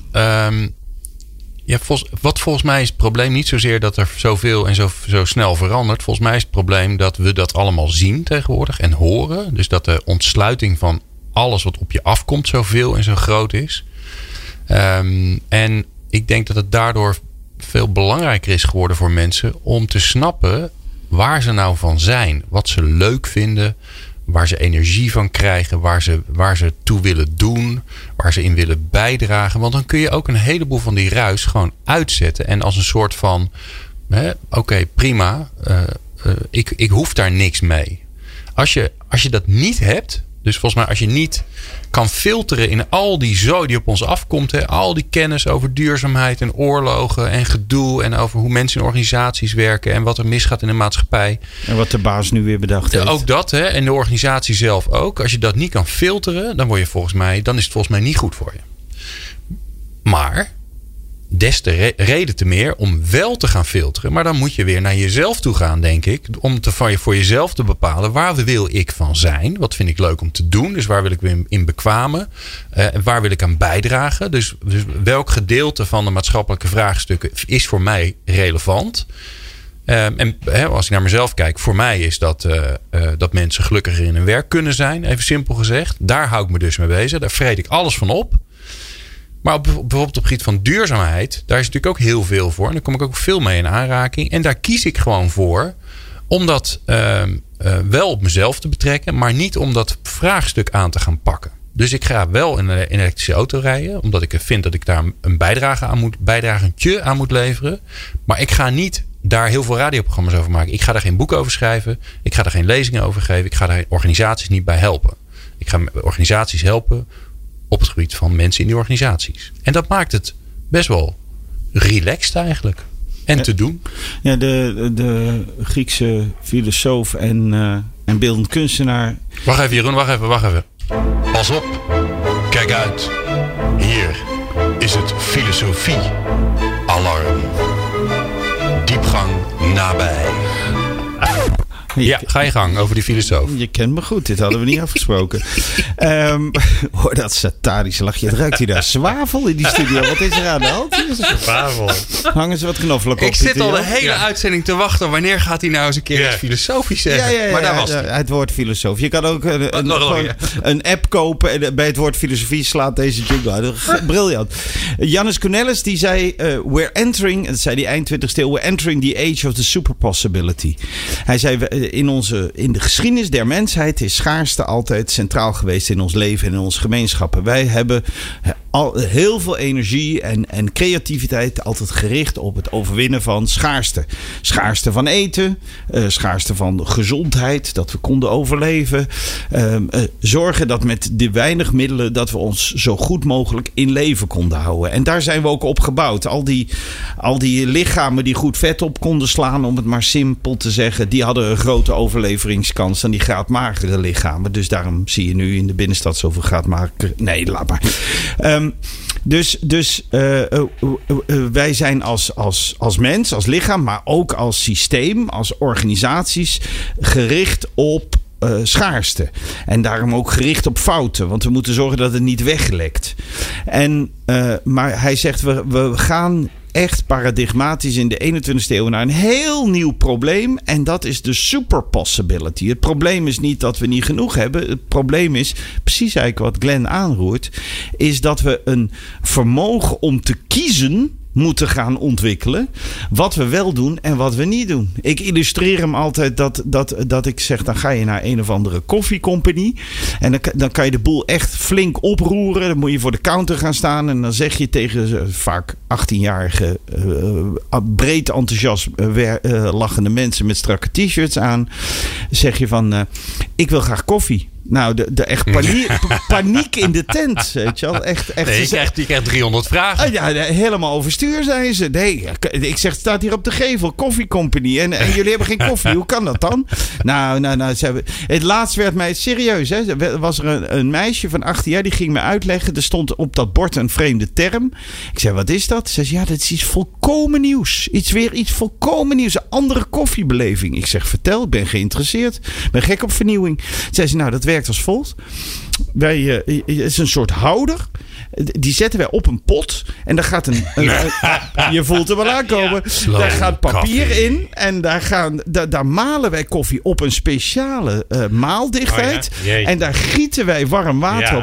Wat volgens mij is het probleem niet zozeer dat er zoveel en zo snel verandert. Volgens mij is het probleem dat we dat allemaal zien tegenwoordig en horen. Dus dat de ontsluiting van alles wat op je afkomt zoveel en zo groot is. En ik denk dat het daardoor veel belangrijker is geworden voor mensen om te snappen waar ze nou van zijn. Wat ze leuk vinden. waar ze energie van krijgen, waar ze toe willen doen, waar ze in willen bijdragen. Want dan kun je ook een heleboel van die ruis gewoon uitzetten. En als een soort van, oké, prima, ik hoef daar niks mee. Als je dat niet hebt, dus volgens mij als je niet kan filteren in al die zooi die op ons afkomt. Al die kennis over duurzaamheid en oorlogen en gedoe. En over hoe mensen in organisaties werken. En wat er misgaat in de maatschappij. En wat de baas nu weer bedacht heeft. Ook dat. En de organisatie zelf ook. Als je dat niet kan filteren. Dan is het volgens mij niet goed voor je. Maar des te reden te meer om wel te gaan filteren. Maar dan moet je weer naar jezelf toe gaan, denk ik. Om voor jezelf te bepalen, waar wil ik van zijn? Wat vind ik leuk om te doen? Dus waar wil ik weer in bekwamen? Waar wil ik aan bijdragen? Dus welk gedeelte van de maatschappelijke vraagstukken is voor mij relevant? En als ik naar mezelf kijk, voor mij is dat mensen gelukkiger in hun werk kunnen zijn. Even simpel gezegd. Daar hou ik me dus mee bezig. Daar vreet ik alles van op. Maar bijvoorbeeld op het gebied van duurzaamheid, daar is natuurlijk ook heel veel voor. En daar kom ik ook veel mee in aanraking. En daar kies ik gewoon voor om dat wel op mezelf te betrekken, maar niet om dat vraagstuk aan te gaan pakken. Dus ik ga wel in een elektrische auto rijden, omdat ik vind dat ik daar een bijdragentje aan moet leveren. Maar ik ga niet daar heel veel radioprogramma's over maken. Ik ga daar geen boek over schrijven. Ik ga daar geen lezingen over geven. Ik ga daar organisaties niet bij helpen. Ik ga organisaties helpen op het gebied van mensen in die organisaties. En dat maakt het best wel relaxed eigenlijk. En te doen. Ja, de Griekse filosoof en beeldend kunstenaar. Wacht even Jeroen, wacht even. Pas op. Kijk uit. Hier is het filosofie-alarm. Diepgang nabij. Ja, ga je gang over die filosoof. Je kent me goed, dit hadden we niet afgesproken. Hoor dat satanische lachje. Ruikt hij daar zwavel in die studio? Wat is er aan de hand? Zwavel. Hangen ze wat knoflook op? Ik zit al de hele uitzending te wachten. Wanneer gaat hij nou eens een keer iets filosofisch zeggen? Ja, maar daar was hij. Het woord filosoof. Je kan ook een app kopen en bij het woord filosofie slaat deze jingle. Briljant. Jannes Cornelis die zei, we're entering, dat zei die eind 20e eeuw, we're entering the age of the super possibility. Hij zei, in de geschiedenis der mensheid is schaarste altijd centraal geweest in ons leven en in onze gemeenschappen. Wij hebben heel veel energie en creativiteit altijd gericht op het overwinnen van schaarste. Schaarste van eten, schaarste van gezondheid, dat we konden overleven. Zorgen dat met de weinig middelen dat we ons zo goed mogelijk in leven konden houden. En daar zijn we ook op gebouwd. Al die lichamen die goed vet op konden slaan, om het maar simpel te zeggen, die hadden een grote overleveringskans dan die graadmagere lichamen. Dus daarom zie je nu in de binnenstad zoveel graadmagere. Nee, laat maar. Dus wij zijn als mens, als lichaam, maar ook als systeem, als organisaties gericht op schaarste. En daarom ook gericht op fouten. Want we moeten zorgen dat het niet weglekt. Maar hij zegt, we gaan echt paradigmatisch in de 21ste eeuw naar een heel nieuw probleem. En dat is de super possibility. Het probleem is niet dat we niet genoeg hebben. Het probleem is, precies eigenlijk wat Glenn aanroert, is dat we een vermogen om te kiezen moeten gaan ontwikkelen. Wat we wel doen en wat we niet doen. Ik illustreer hem altijd dat ik zeg, dan ga je naar een of andere koffiecompagnie. En dan kan je de boel echt flink oproeren. Dan moet je voor de counter gaan staan. En dan zeg je tegen vaak 18-jarige breed enthousiast lachende mensen met strakke t-shirts aan. Zeg je van, ik wil graag koffie. Nou, de echt paniek in de tent. Weet je wel? Echt, nee, je krijgt 300 vragen. Ja, helemaal overstuur zijn ze. Nee, ik zeg, het staat hier op de gevel. Coffee Company. En jullie hebben geen koffie. Hoe kan dat dan? Nou. Het laatst werd mij serieus. Hè, was er een meisje van 18 jaar. Die ging me uitleggen. Er stond op dat bord een vreemde term. Ik zei, wat is dat? Ze zei, ja, dat is iets volkomen nieuws. Iets volkomen nieuws. Een andere koffiebeleving. Ik zeg, vertel. Ik ben geïnteresseerd. Ik ben gek op vernieuwing. Zei ze, nou, dat werkt als volgt. Het is een soort houder. Die zetten wij op een pot. En daar gaat je voelt er wel aankomen. Ja. Daar gaat papier in. En daar malen wij koffie op een speciale maaldichtheid. En daar gieten wij warm water op.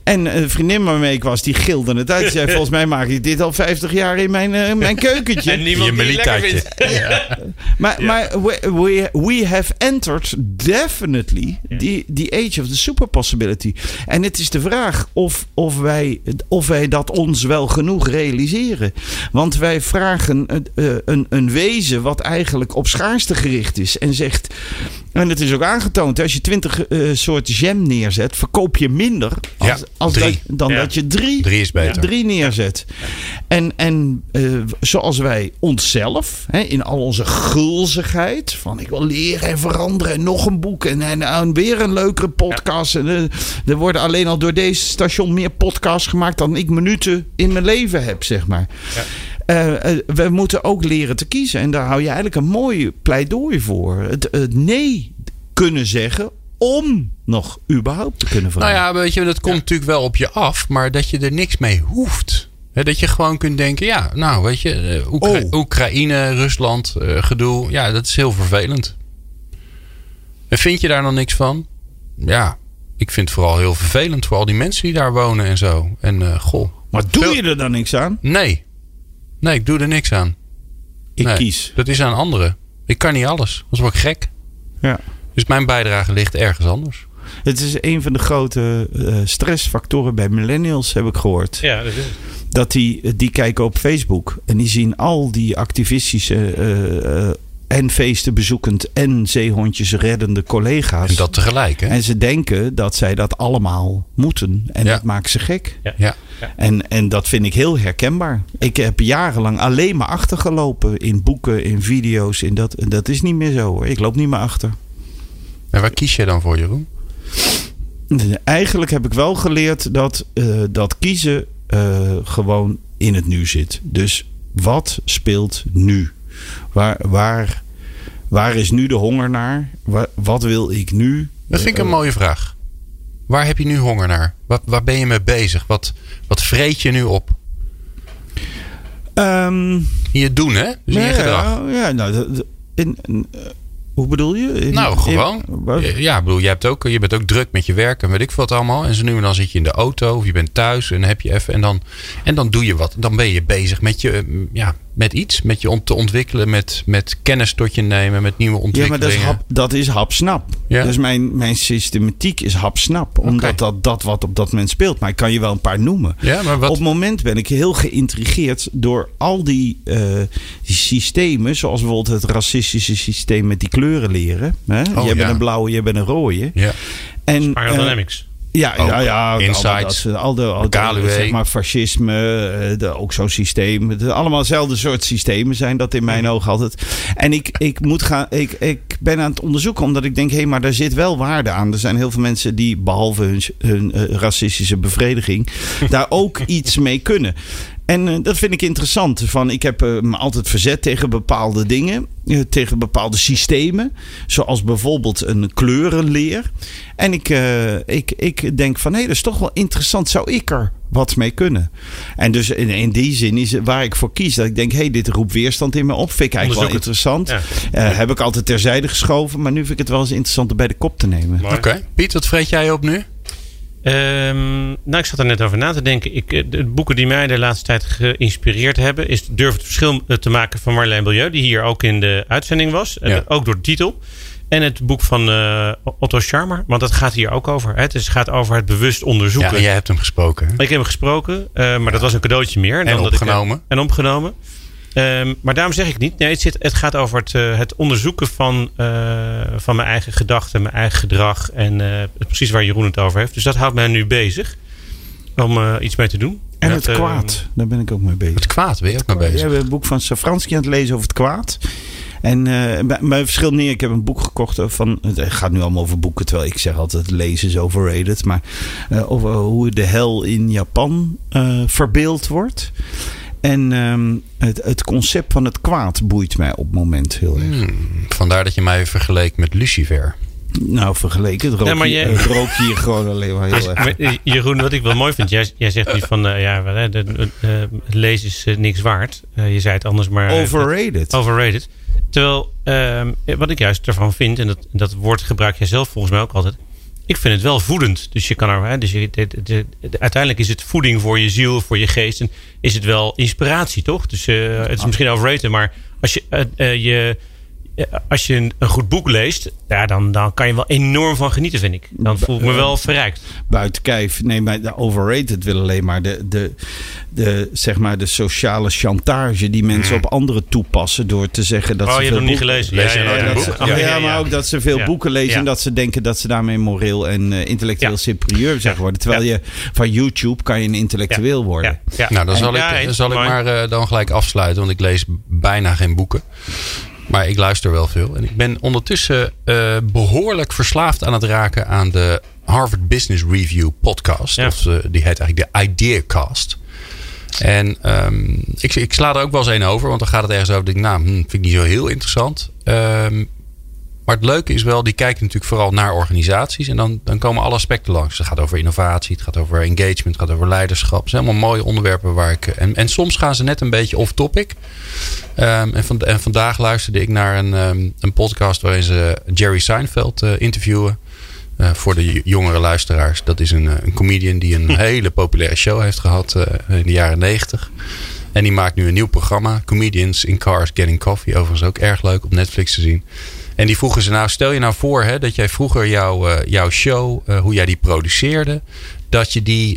En een vriendin waarmee ik was, die gilde het uit. Die zei, volgens mij maak ik dit al 50 jaar in mijn keukentje. En niemand die het lekker vindt. Maar we have entered definitely the age of the super possibility. En het is de vraag of wij dat ons wel genoeg realiseren. Want wij vragen een wezen wat eigenlijk op schaarste gericht is. En zegt, en het is ook aangetoond, als je 20 soorten jam neerzet, verkoop je minder dan dat je 3 neerzet. En zoals wij onszelf, in al onze gulzigheid, van ik wil leren en veranderen en nog een boek en weer een leukere podcast. En, er worden alleen al door deze station meer podcasts gemaakt dan ik minuten in mijn leven heb, zeg maar. Ja. We moeten ook leren te kiezen. En daar hou je eigenlijk een mooi pleidooi voor. Het nee kunnen zeggen om nog überhaupt te kunnen vragen. Nou ja, weet je, dat komt natuurlijk wel op je af. Maar dat je er niks mee hoeft. Dat je gewoon kunt denken, weet je, Oekraïne, Rusland, gedoe. Ja, dat is heel vervelend. En vind je daar dan niks van? Ja, ik vind het vooral heel vervelend voor al die mensen die daar wonen en zo. En Maar doe je er dan niks aan? Nee, ik doe er niks aan. Ik kies. Dat is aan anderen. Ik kan niet alles. Dat word ik gek. Ja. Dus mijn bijdrage ligt ergens anders. Het is een van de grote stressfactoren bij millennials, heb ik gehoord. Ja, dat is het. Dat die kijken op Facebook en die zien al die activistische en feesten bezoekend en zeehondjes reddende collega's. En dat tegelijk, hè? En ze denken dat zij dat allemaal moeten. En dat maakt ze gek. Ja. En dat vind ik heel herkenbaar. Ik heb jarenlang alleen maar achtergelopen in boeken, in video's. En dat is niet meer zo, hoor. Ik loop niet meer achter. En waar kies je dan voor, Jeroen? Eigenlijk heb ik wel geleerd dat kiezen gewoon in het nu zit. Dus wat speelt nu? Waar is nu de honger naar? Wat wil ik nu? Dat vind ik een mooie vraag. Waar heb je nu honger naar? Waar ben je mee bezig? Wat vreet je nu op? In je doen, hè? Dus in je gedrag. Hoe bedoel je? Je bent ook druk met je werk en weet ik wat allemaal. En zo nu en dan zit je in de auto of je bent thuis en dan heb je even. En dan doe je wat. Dan ben je bezig met iets. Met je te ontwikkelen, met kennis tot je nemen, met nieuwe ontwikkelingen. Ja, maar dat is hapsnap. Ja? Dus mijn systematiek is hapsnap. Omdat dat wat op dat moment speelt. Maar ik kan je wel een paar noemen. Ja, maar op het moment ben ik heel geïntrigeerd door al die systemen. Zoals bijvoorbeeld het racistische systeem met die kleuren leren. Hè? Jij bent een blauwe, jij bent een rode. Ja. Aerodynamics. Ja, insights, zeg maar fascisme, ook zo'n systeem. Allemaal hetzelfde soort systemen zijn dat in mijn ogen altijd. En ik ben aan het onderzoeken omdat ik denk, maar daar zit wel waarde aan. Er zijn heel veel mensen die behalve hun racistische bevrediging daar ook iets mee kunnen. En dat vind ik interessant. Ik heb me altijd verzet tegen bepaalde dingen. Tegen bepaalde systemen. Zoals bijvoorbeeld een kleurenleer. En ik denk van, dat is toch wel interessant. Zou ik er wat mee kunnen? En dus in die zin is waar ik voor kies. Dat ik denk, dit roept weerstand in me op. Vind ik eigenlijk wel interessant. Ja. Heb ik altijd terzijde geschoven. Maar nu vind ik het wel eens interessant om bij de kop te nemen. Oké. Piet, wat vreet jij op nu? Ik zat er net over na te denken. De boeken die mij de laatste tijd geïnspireerd hebben, is Durf het verschil te maken van Marleen Beaulieu, die hier ook in de uitzending was. Ook door de titel. En het boek van Otto Scharmer, want dat gaat hier ook over. Het gaat over het bewust onderzoeken. Ja, jij hebt hem gesproken. Hè? Ik heb hem gesproken, maar dat was een cadeautje meer. En opgenomen. En opgenomen. Maar daarom zeg ik niet. Nee, het gaat over het onderzoeken van mijn eigen gedachten, mijn eigen gedrag. En precies waar Jeroen het over heeft. Dus dat houdt mij nu bezig om iets mee te doen. En het kwaad, daar ben ik ook mee bezig. Het kwaad, ben je ook mee bezig? We hebben een boek van Safransky aan het lezen over het kwaad. En bij verschil neer, ik heb een boek gekocht van. Het gaat nu allemaal over boeken, terwijl ik zeg altijd lezen is overrated. Maar over hoe de hel in Japan verbeeld wordt. En het concept van het kwaad boeit mij op het moment heel erg. Vandaar dat je mij vergeleek met Lucifer. Nou, vergeleken. Het rook hier gewoon alleen maar heel erg. Jeroen, wat ik wel mooi vind. Jij zegt nu van, lezen is niks waard. Je zei het anders, maar. Overrated. Terwijl, wat ik juist ervan vind, en dat woord gebruik jij zelf volgens mij ook altijd, ik vind het wel voedend. Dus je kan er, dus uiteindelijk is het voeding voor je ziel, voor je geest. En is het wel inspiratie, toch? Dus het is misschien overrated, maar als je een goed boek leest, dan kan je wel enorm van genieten, vind ik. Dan voel ik me wel verrijkt. Buiten kijf. Nee, maar de overrated wil alleen maar zeg maar de sociale chantage die mensen op anderen toepassen door te zeggen dat ze je veel hebt hem niet gelezen. Lees je nooit een boek? Maar ook dat ze veel boeken lezen en dat ze denken dat ze daarmee moreel en intellectueel superieur zijn geworden. Terwijl je van YouTube kan je een intellectueel worden. Ja. Nou, dan zal ik maar dan gelijk afsluiten, want ik lees bijna geen boeken. Maar ik luister wel veel. En ik ben ondertussen behoorlijk verslaafd aan het raken aan de Harvard Business Review podcast. Ja. Die heet eigenlijk de Ideacast. En ik sla er ook wel eens een over. Want dan gaat het ergens over. Ik denk, vind ik niet zo heel interessant. Maar het leuke is wel, die kijken natuurlijk vooral naar organisaties. En dan komen alle aspecten langs. Het gaat over innovatie, het gaat over engagement, het gaat over leiderschap. Het zijn allemaal mooie onderwerpen waar ik... En soms gaan ze net een beetje off topic. En vandaag luisterde ik naar een podcast waarin ze Jerry Seinfeld interviewen. Voor de jongere luisteraars. Dat is een comedian die een hele populaire show heeft gehad in de jaren 90. En die maakt nu een nieuw programma. Comedians in Cars Getting Coffee. Overigens ook erg leuk op Netflix te zien. En die vroegen ze stel je nou voor dat jij vroeger jouw show, hoe jij die produceerde. Dat je die,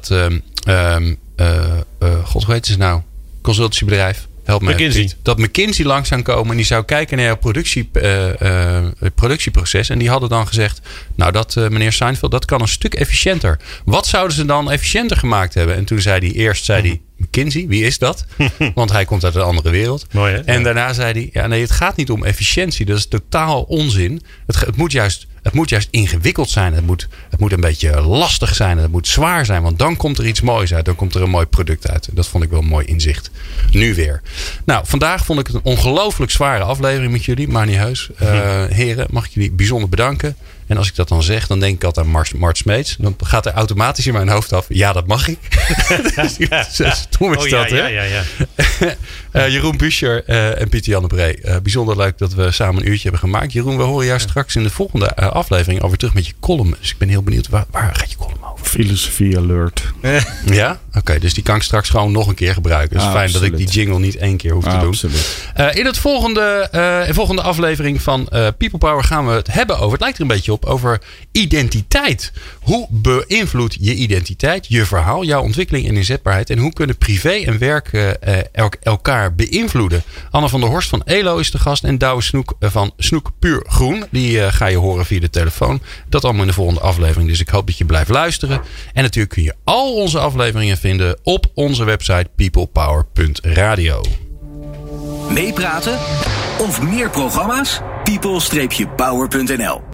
god hoe heet ze nou? Consultancybedrijf. Help me. McKinsey. Dat McKinsey langs zou komen en die zou kijken naar jouw productieproces. En die hadden dan gezegd, meneer Seinfeld, dat kan een stuk efficiënter. Wat zouden ze dan efficiënter gemaakt hebben? En toen zei hij, McKinsey, wie is dat? Want hij komt uit een andere wereld. Mooi, hè? En daarna zei hij, het gaat niet om efficiëntie. Dat is totaal onzin. Het moet juist ingewikkeld zijn. Het moet een beetje lastig zijn. Het moet zwaar zijn. Want dan komt er iets moois uit. Dan komt er een mooi product uit. Dat vond ik wel een mooi inzicht. Nu weer. Nou, vandaag vond ik het een ongelooflijk zware aflevering met jullie. Maar niet heus. Heren, mag ik jullie bijzonder bedanken. En als ik dat dan zeg, dan denk ik altijd aan Mart Smeets. Dan gaat er automatisch in mijn hoofd af. Ja, dat mag ik. Stom is dat, hè? Ja. Jeroen Buescher en Pieter-Jan de Bree. Bijzonder leuk dat we samen een uurtje hebben gemaakt. Jeroen, we horen jou straks in de volgende aflevering alweer terug met je column. Dus ik ben heel benieuwd, waar gaat je column over? Filosofie alert. Ja? Oké, dus die kan ik straks gewoon nog een keer gebruiken. Het is fijn dat ik die jingle niet 1 keer hoef te doen. Absoluut. In het volgende aflevering van People Power gaan we het hebben over, het lijkt er een beetje op, over identiteit. Hoe beïnvloedt je identiteit, je verhaal, jouw ontwikkeling en inzetbaarheid? En hoe kunnen privé en werk elkaar beïnvloeden? Anne van der Horst van ELO is de gast en Douwe Snoek van Snoek Puur Groen. Die ga je horen via de telefoon. Dat allemaal in de volgende aflevering. Dus ik hoop dat je blijft luisteren. En natuurlijk kun je al onze afleveringen vinden op onze website peoplepower.radio. Meepraten of meer programma's? people-power.nl